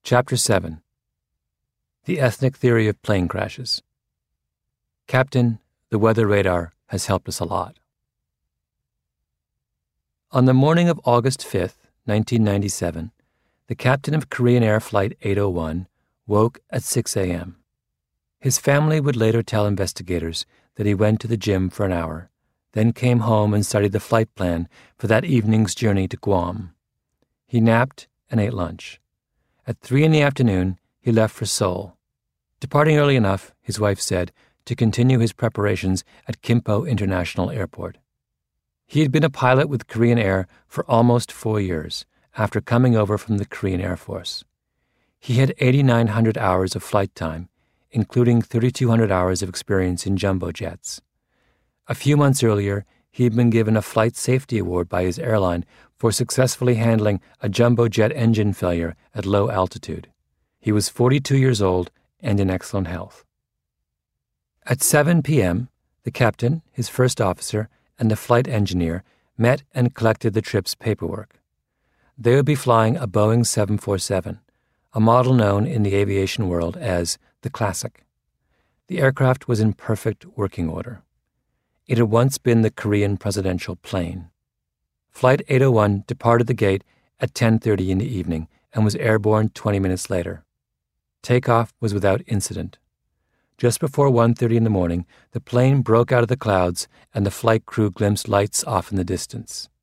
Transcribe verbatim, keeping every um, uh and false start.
Chapter seven. The Ethnic Theory of Plane Crashes. Captain, the weather radar has helped us a lot. On the morning of August fifth, nineteen ninety-seven, the captain of Korean Air Flight eight oh one woke at six a.m. His family would later tell investigators that he went to the gym for an hour, then came home and studied the flight plan for that evening's journey to Guam. He napped and ate lunch. At three in the afternoon, he left for Seoul, departing early enough, his wife said, to continue his preparations at Gimpo International Airport. He had been a pilot with Korean Air for almost four years after coming over from the Korean Air Force. He had eighty-nine hundred hours of flight time, including thirty-two hundred hours of experience in jumbo jets. A few months earlier, he had been given a Flight Safety Award by his airline for successfully handling a jumbo jet engine failure at low altitude. He was forty-two years old and in excellent health. At seven p.m., the captain, his first officer, and the flight engineer met and collected the trip's paperwork. They would be flying a Boeing seven forty-seven, a model known in the aviation world as the Classic. The aircraft was in perfect working order. It had once been the Korean presidential plane. Flight eight oh one departed the gate at ten thirty in the evening and was airborne twenty minutes later. Takeoff was without incident. Just before one thirty in the morning, the plane broke out of the clouds and the flight crew glimpsed lights off in the distance.